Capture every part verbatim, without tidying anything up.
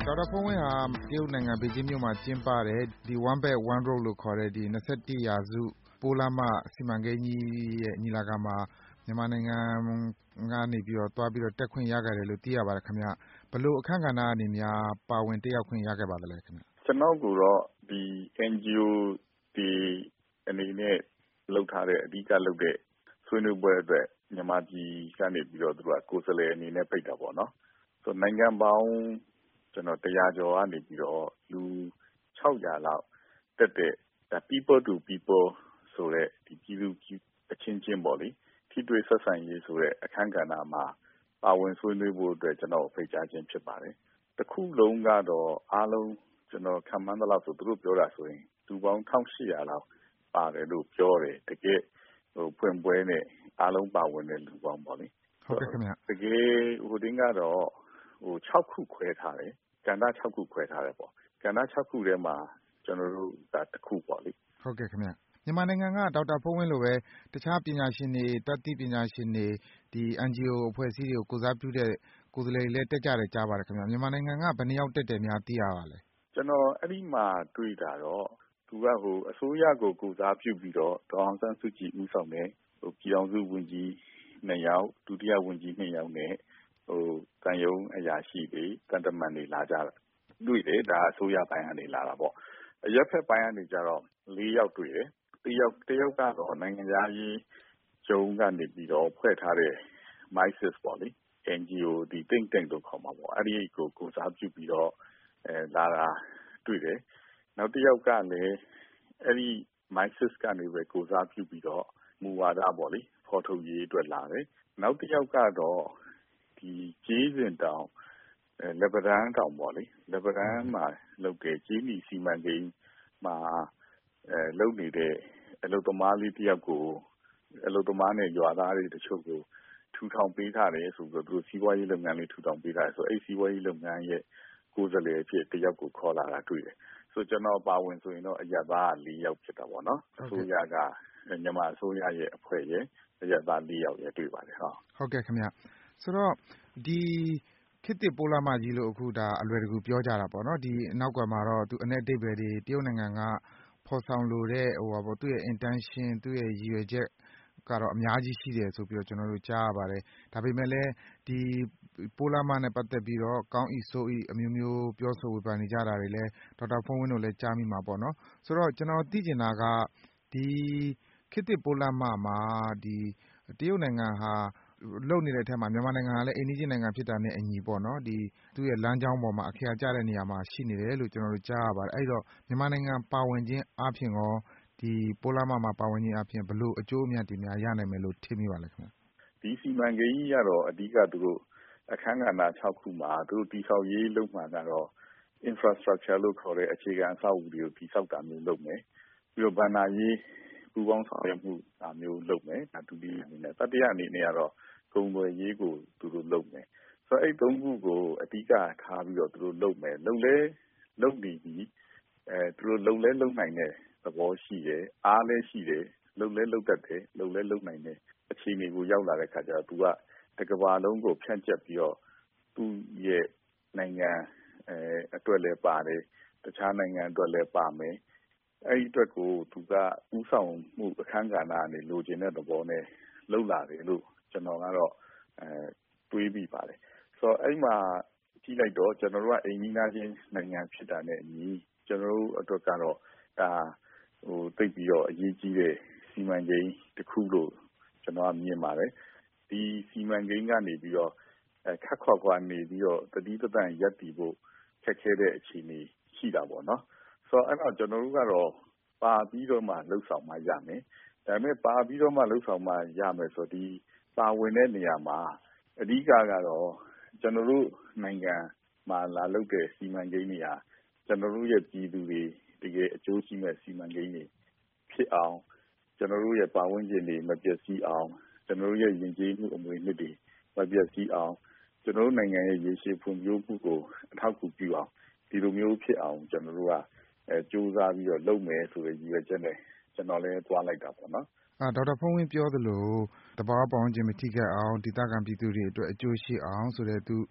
ဒေါက်တာဖုန်းဝင်းဟာတရုတ်နိုင်ငံဘေကျင်းမြို့မှာကျင်းပတဲ့ဒီ One Belt One Road လို့ခေါ်တဲ့ဒီ၂၁ရာစုပိုးလမ်းမစီမံကိန်းကြီးရဲ့ညီလာခံမှာမြန်မာနိုင်ငံကနေပြီးတော့သွားပြီးတော့တက်ခွင့်ရခဲ့တယ်လို့သိရပါတယ်ခင်ဗျ။ဘယ်လိုအခမ်းကဏ္ဍကနေများပါဝင်တက်ရောက်ခွင့်ရခဲ့ပါသလဲခင်ဗျ။ကျွန်တော်ကတော့ဒီ အန် ဂျီ အို ဒီအနေနဲ့လုပ်ထားတဲ့အဓိကလုပ်တဲ့ဆွေးနွေးပွဲအတွက်မြန်မာပြည်ကနေပြီးတော့သူကကိုယ်စားလှယ်အနေနဲ့ဖိတ်တာပေါ့နော်။ဆိုနိုင်ငံပေါင်းကျွန်တော်တရားကျော်ကနေပြီးတော့လူ၆၀၀လောက်တက်တဲ့ people to people ဆိုတဲ့ဒီပြည်သူအချင်းချင်းပေါ့လေထိတွေ့ဆက်ဆံရေးဆိုတဲ့အခမ်းကဏ္ဍမှာပါဝင်ဆွေးနွေးဖို့အတွက်ကျွန်တော်ဖိတ်ကြားခြင်းဖြစ်ပါတယ်။တစ်ခုလုံးကတော့အားလုံးကျွန်တော်ခံမှန်းသလောက်ဆိုသူတို့ပြောတာဆိုရင်လူပေါင်း၁၈၀၀လောက်ပါတယ်လို့ပြောတယ်တကယ်ဟိုဖွင့်ပွဲနဲ့အားလုံးပါဝင်တဲ့လူပေါင်းပေါ့လေ။ဟုတ်ကဲ့ခင်ဗျ။တကယ်ဟိုတင်းကတော့ဟို၆ခုခွဲထားတယ်ကဏ္ဍ၆ခုခွဲထားတယ်ပေါ့ကဏ္ဍ၆ခုထဲမှာကျွန်တော်တို့ဒါတစ်ခုပေါ့လေဟုတ်ကဲ့ခင်ဗျမြန်မာနိုင်ငံကဒေါက်တာဖုန်းဝင်းလိုပဲတခြားပညာရှင်တွေတတ်သိပညာရှင်တွေဒီ အန် ဂျီ အို အဖွဲ့အစည်းတွေကိုကိုစားပြုတဲ့ကိုယ်စားလှယ်တွေလည်းတက်ကြတယ်ကြားပါတယ်ခင်ဗျမြန်မာနိုင်ငံကဘယ်နှယောက်တက်တယ်များသိရပါလဲကျွန်တော်အဲ့ဒီမှာတွေ့တာတော့သူကဟိုအစိုးရကိုကိုစားပြုပြီးတော့ဒေါအောင်ဆန်းစုကြည်ဦးဆောင်တဲ့ဟိုပြည်အောင်စုဝန်ကြီးနှစ်ယောက်ဒုတိယဝန်ကြီးနှစ်ယောက်နဲ့ဟိုတန်ယုံအရာရှိတွေတန်တမန်တွေလာကြတာတွေ့တယ်ဒါအစိုးရပိုင်းကနေလာတာပေါ့အရက်ဖက်ပိုင်းကနေကြတော့၄ယောက်တွေ့တယ်တယောက်တယောက်ကတော့နိုင်ငံသားရေးကျုံကနေပြီးတော့ဖွဲ့ထားတဲ့ MySys ပေါ့လေ အန် ဂျီ အို ဒီ think tank လို့ခေါ်မှာပေါ့အဲ့ဒီကိုကိုစားပြုပြီးတော့အဲလာတာတွေ့တယ်နောက်တစ်ယောက်ကလည်းအဲ့ဒီ MySys ကနေပဲကိုစားပြုပြီးတော့မူဝါဒပေါ့လေဖော်ထုတ်ရေးအတွက်လာတယ်နောက်တစ်ယောက်ကတော့ဒီကျေးစင်တောင်အဲလက်ပံတန်းတောင်ပေါ့လေလက်ပံတန်းမှာလုပ်တဲ့ကျေးမီစီမံကိန်းမှာအဲလုပ်နေတဲ့အလုပ်သမားလေးတစ်ယောက်ကိုအလုပ်သမားနဲ့ရွာသားတွေတချို့ကိုထူထောင်ပေးထားတယ်ဆိုတော့သူတို့စီးပွားရေးလုပ်ငန်းလေးထူထောင်ပေးထားတယ်ဆိုအဲ့စီးပွားရေးလုပ်ငန်းရဲ့ကိုယ်စားလှယ်အဖြစ်တယောက်ကိုခေါ်လာတာတွေ့တယ်ဆိုကျွန်တော်ပါဝင်ဆိုရင်တော့အရသာ၄ယောက်ဖြစ်တာပေါ့နော်အစိုးရကမြန်မာအစိုးရရဲ့အဖွဲ့ရဲ့အရသာ၄ယောက်ရဲ့တွေ့ပါတယ်ဟုတ်ဟုတ်ကဲ့ခင်ဗျဆိုတော့ဒီခေတ်သစ်ပိုးလမ်းမကြီးလို့အခုဒါအလွယ်တကူပြောကြတာပေါ့နော်ဒီနောက်ကွယ်မှာတော့သူအ내အဓိပ္ပာယ်တွေတရုတ်နိုင်ငံကဖော်ဆောင်လိုတဲ့ဟိုပါပေါ့သူ့ရဲ့ intention သူ့ရဲ့ရည်ရွယ်ချက်ကတော့အများကြီးရှိတယ်ဆိုပြီးတော့ကျွန်တော်တို့ကြားရပါတယ်ဒါပေမဲ့လည်းဒီပိုးလမ်းမနဲ့ပတ်သက်ပြီးတော့ကောင်းဤဆိုးဤအမျိုးမျိုးပြောဆိုဝေဖန်နေကြတာတွေလည်းဒေါက်တာဖုန်းဝင်းတို့လည်းကြားမိမှာပေါ့နော်ဆိုတော့ကျွန်တော်သိချင်တာကဒီခေတ်သစ်ပိုးလမ်းမမှာဒီတရုတ်နိုင်ငံဟာလုပ်နေတဲ့အထက်မှာမြန်မာနိုင်ငံကလည်းအိမ်နီးချင်းနိုင်ငံဖြစ်တာနဲ့အညီပေါ့နော်ဒီသူ့ရဲ့လမ်းကြောင်းပေါ်မှာအခရာကျတဲ့နေရာမှာရှိနေတယ်လို့ကျွန်တော်တို့ကြားရပါတယ်အဲ့တော့မြန်မာနိုင်ငံပါဝင်ခြင်းအပြင်ရောဒီပိုးလမ်းမမှာပါဝင်ခြင်းအပြင်ဘယ်လိုအကျိုးအမြတ်တွေများရနိုင်မယ်လို့ထင်မိပါလဲခင်ဗျဒီစီမံကိန်းကြီးကတော့အဓိကသူတို့အခမ်းကဏ္ဍ၆ခုမှာသူတို့တည်ဆောက်ရေးလုပ်မှာကတော့ infrastructure လို့ခေါ်တဲ့အခြေခံအဆောက်အဦတွေကိုတည်ဆောက်တာမျိုးလုပ်မယ်ပြီးတော့ဘဏ္ဍာရေးပူးပေါင်းဆောင်ရွက်မှုအမျိုးလုပ်မယ်ဒါဒုတိယအနေနဲ့တတိယအနေနဲ့ကတော့ကုန်သွယ်ရေးကိုသူတို့လုပ်မယ်ဆိုတော့အဲ့သုံးခုကိုအဓိကထားပြီးတော့သူတို့လုပ်မယ်လုပ်လဲလုပ်နေပြီးအဲသူတို့လုံလဲလုံနိုင်တဲ့သဘောရှိတယ်အားလည်းရှိတယ်လုံလဲလုံတတ်တယ်လုံလဲလုံနိုင်တဲ့အခြေအနေကိုရောက်လာတဲ့ခါကျတော့သူကတကဘာလုံးကိုဖြန့်ကျက်ပြီးတော့သူ့ရဲ့နိုင်ငံအဲအတွက်လည်းပါတယ်တခြားနိုင်ငံအတွက်လည်းပါမယ်အဲ့ဒီအတွက်ကိုသူကဥဆောင်မှုအခမ်းကဏ္ဍအနေလိုချင်တဲ့သဘောနဲ့လှုပ်လာတယ်လို့ကျွန်တော်ကတော့အဲတွေးပြီးပါတယ်ဆိုတော့အဲ့မှာကြည့်လိုက်တော့ကျွန်တော်တို့ကအိမ်နီးနားချင်းနိုင်ငံဖြစ်တာနဲ့အညီကျွန်တော်တို့အတွက်ကတော့ဒါဟိုသိပြီးတော့အရေးကြီးတဲ့စီမံကိန်းတစ်ခုလို့ကျွန်တော်ကမြင်ပါတယ်ဒီစီမံကိန်းကနေပြီးတော့အဲခက်ခွာခွာနေပြီးတော့တတိတတန့်ရပ်တည်ဖို့ခက်ခဲတဲ့အခြေအနေရှိတာပေါ့နော်ဆိုတော့အဲ့တော့ကျွန်တော်တို့ကတော့ပါပြီးတော့မှလှုပ်ဆောင်မှရမယ်ဒါပေမဲ့ပါပြီးတော့မှလှုပ်ဆောင်မှရမယ်ဆိုဒီပါဝင်တဲ့နေရာမှာအဓိကကတော့ကျွန်တော်တို့နိုင်ငံမှာလာလုပ်တဲ့စီမံကိန်းတွေဟာကျွန်တော်တို့ရဲ့ပြည်သူတွေတကယ်အကျိုးရှိမဲ့စီမံကိန်းတွေဖြစ်အောင်ကျွန်တော်တို့ရဲ့ပါဝင်ခြင်းတွေမပျက်စီးအောင်ကျွန်တော်တို့ရဲ့ယဉ်ကျေးမှုအမွေအနှစ်တွေမပျက်စီးအောင်ကျွန်တော်တို့နိုင်ငံရဲ့ရေရှည်ဖွံ့ဖြိုးမှုကိုအထောက်အကူပြုအောင်ဒီလိုမျိုးဖြစ်အောင်ကျွန်တော်တို့ကအဲစူးစမ်းပြီးတော့လုပ်မယ်ဆိုတဲ့ရည်ရွယ်ချက်နဲ့ကျွန်တော်လည်းသွားလိုက်တာပေါ့နော်အာဒေါက်တာဖုန်းဝင်းပြောသလိုတဘာဝပတ်ဝန်းကျင်မထိခိုက်အောင်ဒေသခံပြည်သူတွေအတွက်အကျိုးရှိအောင်ဆိုတဲ့သူ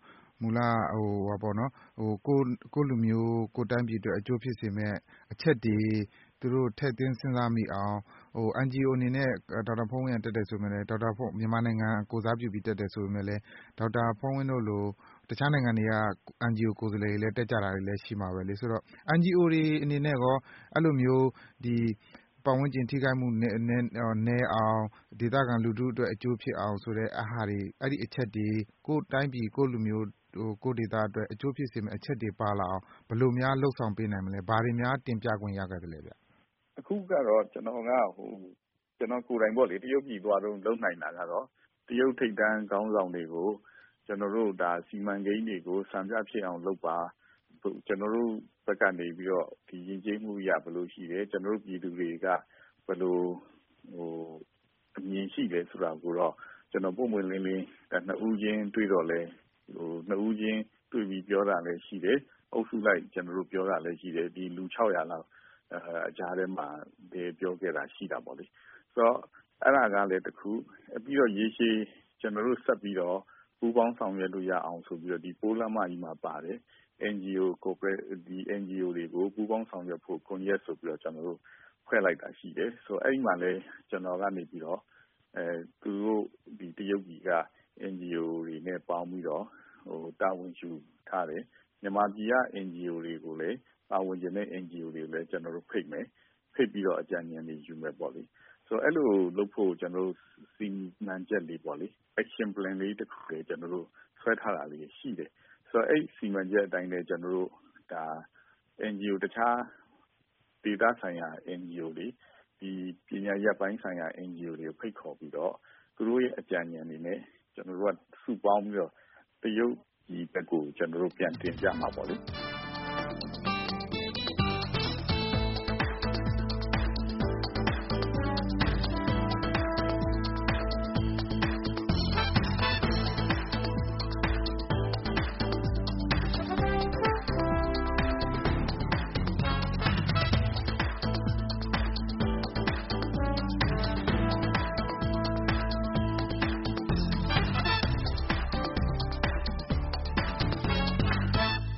မူလဟိုဟာပေါ့နော်ဟိုကိုကိုလူမျိုးကိုတိုင်းပြည်အတွက်အကျိုးဖြစ်စေမဲ့အချက်တွေသူတို့ထည့်သွင်းစဉ်းစားမိအောင်ဟို အန် ဂျီ အို အနေနဲ့ဒေါက်တာဖုန်းဝင်းတက်တယ်ဆိုပေမဲ့ဒေါက်တာဖုန်းမြန်မာနိုင်ငံကိုစားပြုပြီးတက်တယ်ဆိုပေမဲ့လည်းဒေါက်တာဖုန်းဝင်းတို့လိုတခြားနိုင်ငံတွေက အန် ဂျီ အို ကိုယ်စားလှယ်တွေလည်းတက်ကြတာတွေလည်းရှိမှာပဲလေဆိုတော့ အန် ဂျီ အို တွေအနေနဲ့ရောအဲ့လိုမျိုးဒီပတ်ဝန်းကျင်ထိခိုက်မှုနည်းနည်းအောင်ဒေသခံလူထုအတွက်အကျိုးဖြစ်အောင်ဆိုတဲ့အဟာတွေအဲ့ဒီအချက်တွေကိုတိုင်းပြည်ကိုလူမျိုးဟိုကိုဒေသအတွက်အကျိုးဖြစ်စေမယ့်အချက်တွေပါလာအောင်ဘယ်လိုများလှုပ်ဆောင်ပေးနိုင်မလဲဘာတွေများတင်ပြခွင့်ရခဲ့တယ်လဲဗျအခုကတော့ကျွန်တော်ကဟိုကျွန်တော်ကိုယ်တိုင်ပေါ့လေတရုတ်ပြည်သွားတော့လုံနိုင်တာကတော့တရုတ်ထိပ်တန်းခေါင်းဆောင်တွေကိုကျွန်တော်တို့ဒါစီမံကိန်းတွေကိုစံပြဖြစ်အောင်လုပ်ပါကျွန်တော်တို့ဘက်ကနေပြီးတော့ဒီယဉ်ကျေးမှုရဘယ်လိုရှိတယ်ကျွန်တော်တို့ပြည်သူတွေကဘယ်လိုဟိုအမြင်ရှိလဲဆိုတာကိုတော့ကျွန်တော်ပုံမှန်လင်းလင်းနှစ်ဦးချင်းတွေ့တော့လဲဟိုနှစ်ဦးချင်းတွေ့ပြီးပြောတာလည်းရှိတယ်အုပ်စုလိုက်ကျွန်တော်တို့ပြောတာလည်းရှိတယ်ဒီလူ၆၀၀လောက်အကြားထဲမှာပြောခဲ့တာရှိတာပေါ့လေဆိုတော့အဲ့ဒါကလည်းတခုပြီးတော့ရေရှည်ကျွန်တော်တို့ဆက်ပြီးတော့ပူးပေါင်းဆောင်ရွက်လို့ရအောင်ဆိုပြီးတော့ဒီပိုးလမ်းမကြီးမှာပါတယ် အန် ဂျီ အို corporate ဒီ အန် ဂျီ အို တွေကိုပူးပေါင်းဆောင်ရွက်ဖို့ကွန်ရက်ဆိုပြီးတော့ကျွန်တော်တို့ဖွဲ့လိုက်တာရှိတယ်ဆိုတော့အဲ့ဒီမှာလည်းကျွန်တော်ကနေပြီးတော့အဲသူတို့ဒီတရုတ်ပြည်က အန် ဂျီ အို တွေနဲ့ပေါင်းပြီးတော့ဟိုတာဝန်ယူထားတယ်မြန်မာပြည်က အန် ဂျီ အို တွေကိုလည်းပါဝင်ခြင်းနဲ့ အန် ဂျီ အို တွေကိုလည်းကျွန်တော်တို့ဖိတ်မယ်ဖိတ်ပြီးတော့အကြံဉာဏ်တွေယူမယ်ပေါ့လေဆိုတော့အဲ့လိုလုပ်ဖို့ကျွန်တော်တို့စီမံချက်လေးပေါ့လေ action plan လေးတစ်ခုလေးကျွန်တော်တို့ဆွဲထားတာလေးရှိတယ်ဆိုတော့အဲ့စီမံချက်အတိုင်းလည်းကျွန်တော်တို့ဒါ အန် ဂျီ အို တခြားဒေသဆိုင်ရာ အန် ဂျီ အို တွေဒီပညာရပ်ပိုင်းဆိုင်ရာ အန် ဂျီ အို တွေကိုဖိတ်ခေါ်ပြီးတော့သူတို့ရဲ့အကြံဉာဏ်တွေနဲ့ကျွန်တော်တို့ကစုပေါင်းပြီးတော့တရုတ်ပြည်ဘက်ကိုကျွန်တော်တို့ပြန်တင်ပြမှာပေါ့လေ